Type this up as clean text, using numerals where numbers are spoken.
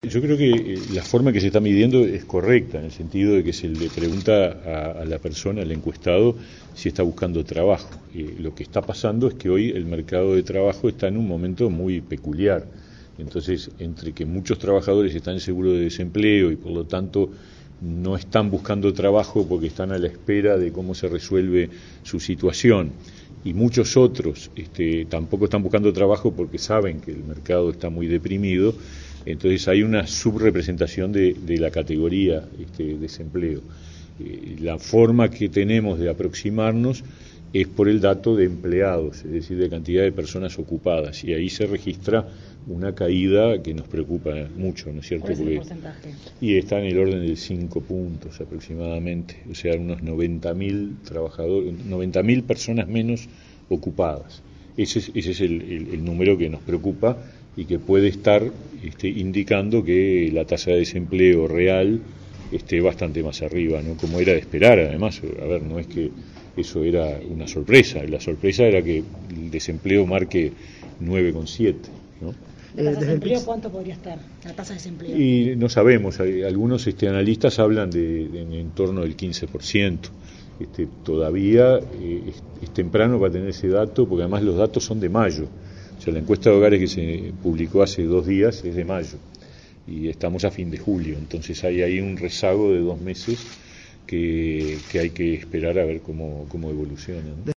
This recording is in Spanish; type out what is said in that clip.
Yo creo que la forma que se está midiendo es correcta, en el sentido de que se le pregunta a la persona, al encuestado, si está buscando trabajo. Lo que está pasando es que hoy el mercado de trabajo está en un momento muy peculiar. Entonces, entre que muchos trabajadores están en seguro de desempleo y por lo tanto no están buscando trabajo porque están a la espera de cómo se resuelve su situación, y muchos otros tampoco están buscando trabajo porque saben que el mercado está muy deprimido, entonces hay una subrepresentación de la categoría desempleo. La forma que tenemos de aproximarnos es por el dato de empleados, es decir, de cantidad de personas ocupadas, y ahí se registra una caída que nos preocupa mucho, ¿no es cierto? ¿Cuál es el porcentaje? Y está en el orden de 5 puntos aproximadamente, o sea, unos 90.000 trabajadores, 90.000 personas menos ocupadas. Ese es el número que nos preocupa y que puede estar indicando que la tasa de desempleo real esté bastante más arriba, ¿no? Como era de esperar, además. A ver, no es que eso era una sorpresa, la sorpresa era que el desempleo marque 9,7, ¿no? ¿La tasa de desempleo cuánto podría estar? La tasa de desempleo. Y no sabemos, algunos analistas hablan de en torno del 15%. Todavía es temprano para tener ese dato, porque además los datos son de mayo. O sea, la encuesta de hogares que se publicó hace 2 días es de mayo y estamos a fin de julio, entonces hay ahí un rezago de 2 meses que hay que esperar a ver cómo evoluciona, ¿no?